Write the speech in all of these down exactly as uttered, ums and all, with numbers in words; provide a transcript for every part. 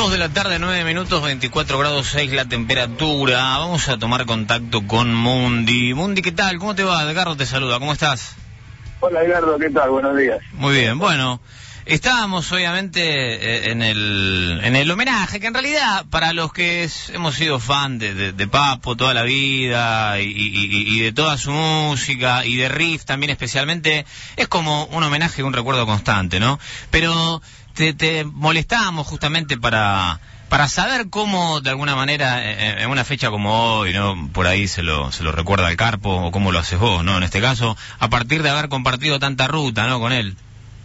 Dos de la tarde, nueve minutos, veinticuatro grados seis la temperatura. Vamos a tomar contacto con Mundi. Mundi, ¿qué tal? ¿Cómo te va? Edgardo te saluda, ¿cómo estás? Hola Edgardo, ¿qué tal? Buenos días. Muy bien, bueno, estábamos obviamente en el en el homenaje, que en realidad para los que es, hemos sido fan de, de, de Papo toda la vida y, y, y de toda su música y de Riff también especialmente, es como un homenaje, un recuerdo constante, ¿no? Pero te, te molestábamos justamente para... para saber cómo, de alguna manera, en una fecha como hoy, ¿no? Por ahí se lo se lo recuerda al Carpo, o cómo lo haces vos, ¿no? En este caso, a partir de haber compartido tanta ruta, ¿no? Con él.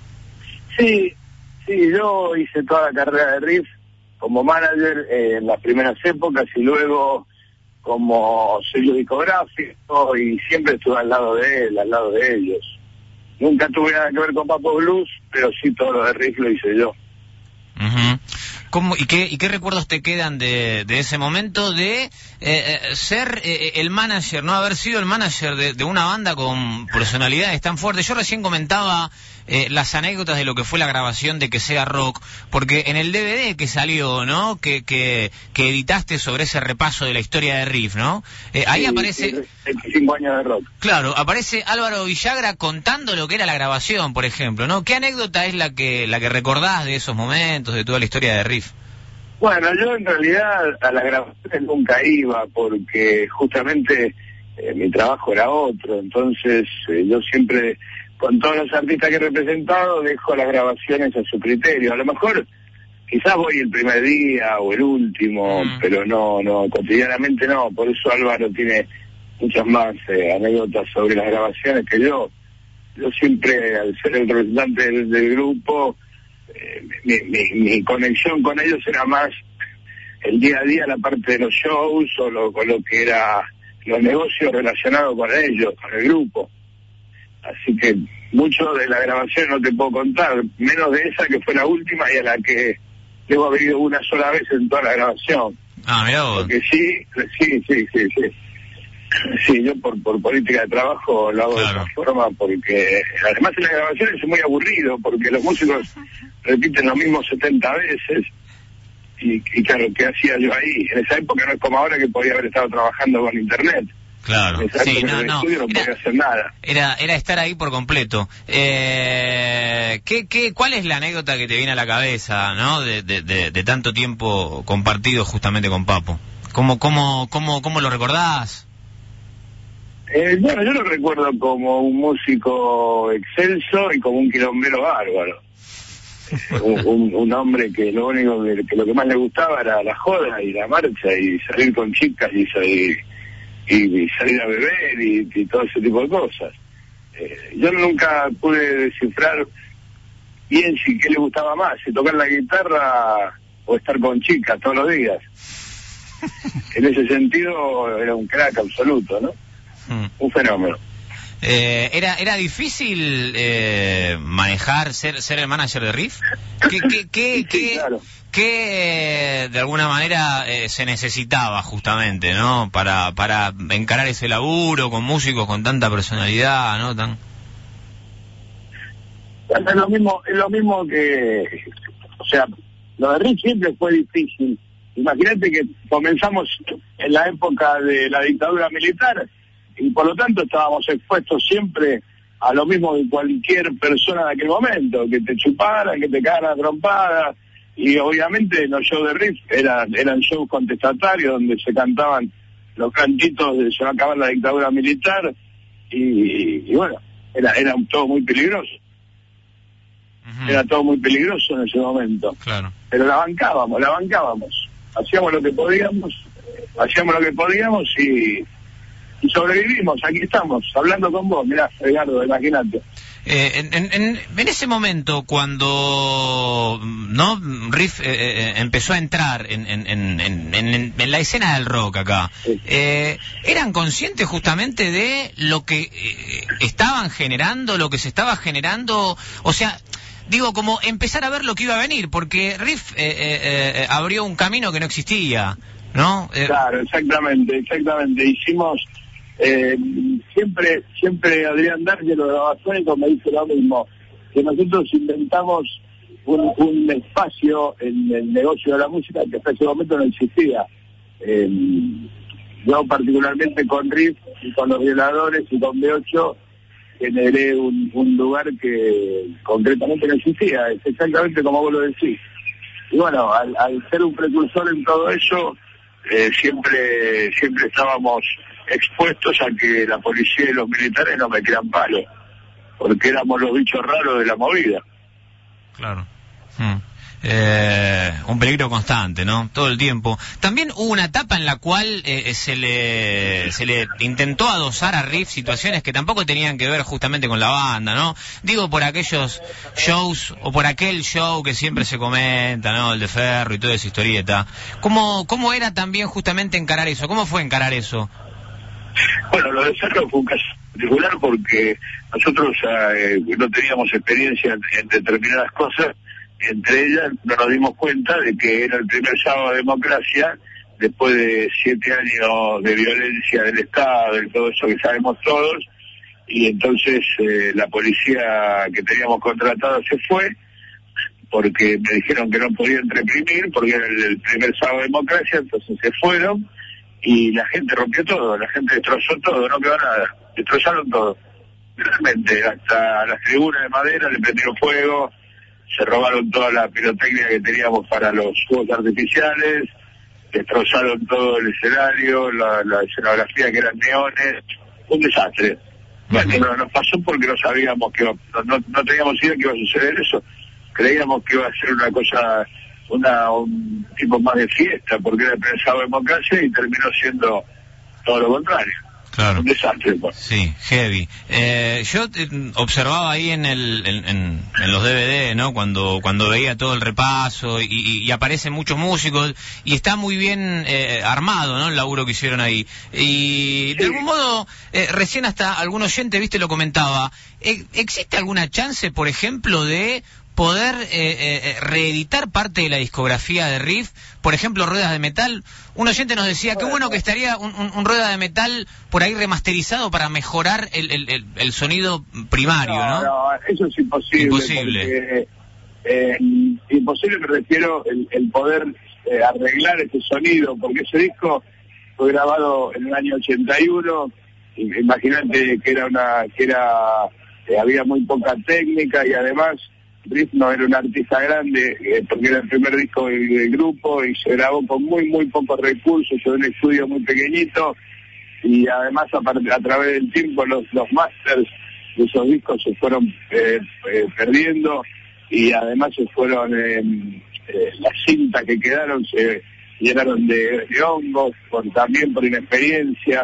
Sí, sí, yo hice toda la carrera de Riff como manager eh, en las primeras épocas y luego como sello discográfico y siempre estuve al lado de él, al lado de ellos. Nunca tuve nada que ver con Papo Blues, pero sí todo lo de Riff lo hice yo. Uh-huh. ¿Cómo, y, qué, ¿Y qué recuerdos te quedan de, de ese momento de eh, eh, ser eh, el manager, no haber sido el manager de, de una banda con personalidades tan fuertes? Yo recién comentaba eh, las anécdotas de lo que fue la grabación de Que Sea Rock, porque en el D V D que salió, ¿no? Que, que, que editaste sobre ese repaso de la historia de Riff, ¿no? Eh, ahí sí, aparece... veinticinco años de rock. Claro, aparece Álvaro Villagra contando lo que era la grabación, por ejemplo, ¿no? ¿Qué anécdota es la que la que recordás de esos momentos, de toda la historia de Riff? Bueno, yo en realidad a las grabaciones nunca iba porque justamente eh, mi trabajo era otro, entonces eh, yo siempre, con todos los artistas que he representado, dejo las grabaciones a su criterio. A lo mejor quizás voy el primer día o el último, mm. pero no, no, cotidianamente no, por eso Álvaro tiene muchas más eh, anécdotas sobre las grabaciones que yo. Yo siempre, al ser el representante del, del grupo, eh, mi, mi, mi conexión con ellos era más el día a día, la parte de los shows o lo, con lo que era los negocios relacionados con ellos, con el grupo. Así que mucho de la grabación no te puedo contar, menos de esa que fue la última y a la que debo haber ido una sola vez en toda la grabación. Ah, mirá vos. Porque sí, sí, sí, sí, sí. Sí, yo por, por política de trabajo lo hago claro. de esa forma, porque además en las grabaciones es muy aburrido, porque los músicos repiten lo mismo setenta veces, y, y claro, ¿qué hacía yo ahí? En esa época no es como ahora que podía haber estado trabajando con internet. Claro, sí, no, no, no era, podía hacer nada. Era, era estar ahí por completo. Eh, ¿qué, qué, ¿Cuál es la anécdota que te viene a la cabeza, no, de, de, de, de tanto tiempo compartido justamente con Papo? ¿Cómo, cómo, cómo, cómo lo recordás? Eh, bueno, yo lo recuerdo como un músico excelso y como un quilombero bárbaro. un, un, un hombre que lo único que, que lo que más le gustaba era la joda y la marcha y salir con chicas y, y, y salir a beber y, y todo ese tipo de cosas. Eh, yo nunca pude descifrar bien si qué le gustaba más, si tocar la guitarra o estar con chicas todos los días. En ese sentido era un crack absoluto, ¿no? Un fenómeno. Eh, ¿Era era difícil eh, manejar, ser ser el manager de Riff? ¿Qué, qué, qué, sí, qué, claro. qué eh, de alguna manera eh, se necesitaba justamente, ¿no? Para para encarar ese laburo con músicos con tanta personalidad, ¿no? Tan... Es lo mismo, es lo mismo que... O sea, lo de Riff siempre fue difícil. Imagínate que comenzamos en la época de la dictadura militar y por lo tanto estábamos expuestos siempre a lo mismo que cualquier persona de aquel momento, que te chuparan, que te cagaran a trompadas, y obviamente los shows de Riff eran, eran shows contestatarios donde se cantaban los cantitos de se va a acabar la dictadura militar, y, y bueno, era, era todo muy peligroso. Uh-huh. Era todo muy peligroso en ese momento. Claro. Pero la bancábamos, la bancábamos. Hacíamos lo que podíamos, hacíamos lo que podíamos y... y sobrevivimos, aquí estamos, hablando con vos, mirá, Edgardo, imagínate. Eh, en, en, en ese momento, cuando no Riff eh, eh, empezó a entrar en, en, en, en, en, en la escena del rock acá, sí. eh, ¿eran conscientes justamente de lo que eh, estaban generando, lo que se estaba generando? O sea, digo, como empezar a ver lo que iba a venir, porque Riff eh, eh, eh, abrió un camino que no existía, ¿no? Eh, claro, exactamente, exactamente. Hicimos... Eh, siempre siempre Adrián D'Angelo de Babasónicos me dice lo mismo, que nosotros inventamos un, un espacio en el negocio de la música que hasta ese momento no existía. Eh, yo particularmente con Riff y con Los Violadores y con B ocho generé un, un lugar que concretamente no existía, es exactamente como vos lo decís. Y bueno, al, al ser un precursor en todo eso, eh, siempre siempre estábamos expuestos a que la policía y los militares no me tiran palo, porque éramos los bichos raros de la movida. Claro. Hmm. Eh, un peligro constante, ¿no? Todo el tiempo. También hubo una etapa en la cual eh, se le se le intentó adosar a Riff situaciones que tampoco tenían que ver justamente con la banda, ¿no? Digo, por aquellos shows o por aquel show que siempre se comenta, ¿no? El de Ferro y toda esa historieta. ¿Cómo, cómo era también justamente encarar eso? ¿Cómo fue encarar eso? Bueno, lo de Ferro fue un caso particular porque nosotros eh, no teníamos experiencia en, en determinadas cosas. Entre ellas no nos dimos cuenta de que era el primer sábado de democracia, después de siete años de violencia del Estado y todo eso que sabemos todos, y entonces eh, la policía que teníamos contratada se fue, porque me dijeron que no podían reprimir, porque era el, el primer sábado de democracia, entonces se fueron, y la gente rompió todo, la gente destrozó todo, no quedó nada, destrozaron todo. Realmente, hasta las tribunas de madera le prendieron fuego, se robaron toda la pirotecnia que teníamos para los fuegos artificiales, destrozaron todo el escenario, la, la escenografía que eran neones, un desastre. Bueno, no, nos pasó porque no sabíamos que iba, no, no teníamos idea que iba a suceder eso. Creíamos que iba a ser una cosa, una un tipo más de fiesta, porque era el primer sábado de democracia y terminó siendo todo lo contrario. Claro. Un desastre. Pues. Sí, heavy. Eh, yo eh, observaba ahí en el en, en, en los D V D, ¿no? Cuando cuando veía todo el repaso y, y, y aparecen muchos músicos y está muy bien eh, armado, ¿no? El laburo que hicieron ahí. Y de algún modo, eh, recién hasta algún oyente, viste, lo comentaba. Eh, ¿Existe alguna chance, por ejemplo, de poder eh, eh, reeditar parte de la discografía de Riff? Por ejemplo, Ruedas de Metal. Un oyente nos decía, qué bueno que estaría un, un, un Rueda de Metal por ahí remasterizado para mejorar el, el, el, el sonido primario, ¿no? No, no, eso es imposible. Imposible. Porque, eh, imposible me refiero el, el poder eh, arreglar ese sonido, porque ese disco fue grabado en el año ochenta y uno, imagínate que era una, que era, eh, había muy poca técnica y además Riff no era un artista grande, eh, porque era el primer disco del, del grupo y se grabó con muy, muy pocos recursos, en un estudio muy pequeñito, y además a, a través del tiempo los, los masters de esos discos se fueron eh, eh, perdiendo, y además se fueron, eh, eh, las cintas que quedaron se llenaron de, de hongos, por, también por inexperiencia,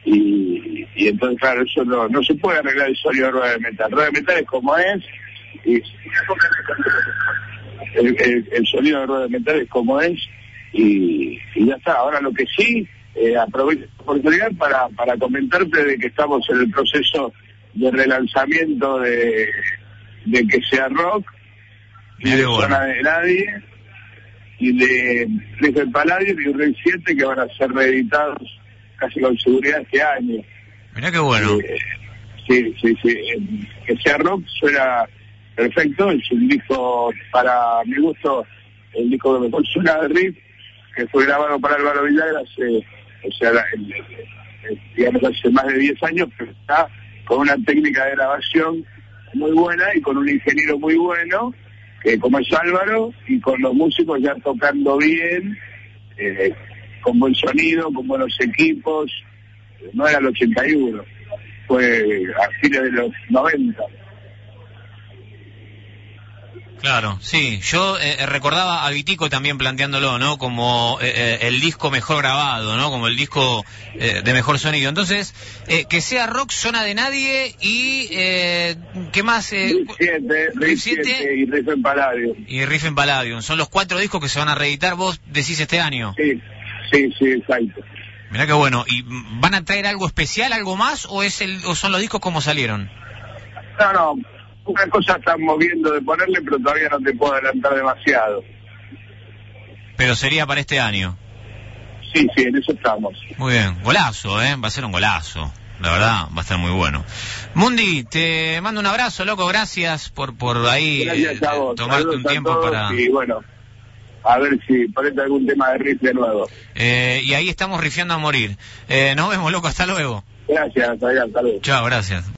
y, y entonces claro, eso no, no se puede arreglar el sonido de Rueda de Metal. Rueda de Metal es como es, y el, el, el sonido de Rueda de Metal es como es, y, y ya está. Ahora lo que sí, eh, aprovecho la oportunidad para, para comentarte de que estamos en el proceso de relanzamiento de, de Que Sea Rock, y de bueno. Zona de Nadie, y de Riff en Palladium y Rey siete, que van a ser reeditados casi con seguridad este año. Mirá qué bueno. Eh, sí, sí, sí. Eh, Que Sea Rock suena perfecto, es un disco, para mi gusto, el disco que mejor suena de Riff, que fue grabado para Álvaro Villagra hace, o sea, el, el, el, digamos, hace más de diez años, pero está con una técnica de grabación muy buena y con un ingeniero muy bueno, que como es Álvaro, y con los músicos ya tocando bien, eh, con buen sonido, con buenos equipos. No era el ochenta y uno, fue a fines de los noventa. Claro, sí. Yo eh, recordaba a Vitico también planteándolo, ¿no? Como eh, eh, el disco mejor grabado, ¿no? Como el disco eh, de mejor sonido. Entonces, eh, Que Sea Rock, Zona de Nadie y... Eh, ¿qué más? Eh, Riff siete y Riff en Palladium. Y Riff en Palladium. Son los cuatro discos que se van a reeditar, vos decís, este año. Sí, sí, sí, exacto. Mirá qué bueno. ¿Y van a traer algo especial, algo más, o es el o son los discos como salieron? No, no. Una cosa estamos viendo de ponerle, pero todavía no te puedo adelantar demasiado. Pero sería para este año. Sí, sí, en eso estamos. Muy bien, golazo, ¿eh? Va a ser un golazo. La verdad, va a estar muy bueno. Mundi, te mando un abrazo, loco, gracias por por ahí Gracias a vos. tomarte Saludos un tiempo a todos para... Y bueno, a ver si ponete algún tema de rifle nuevo. Eh, y ahí estamos rifiando a morir. Eh, nos vemos, loco, hasta luego. Gracias, Adrián, saludos. Chao, gracias.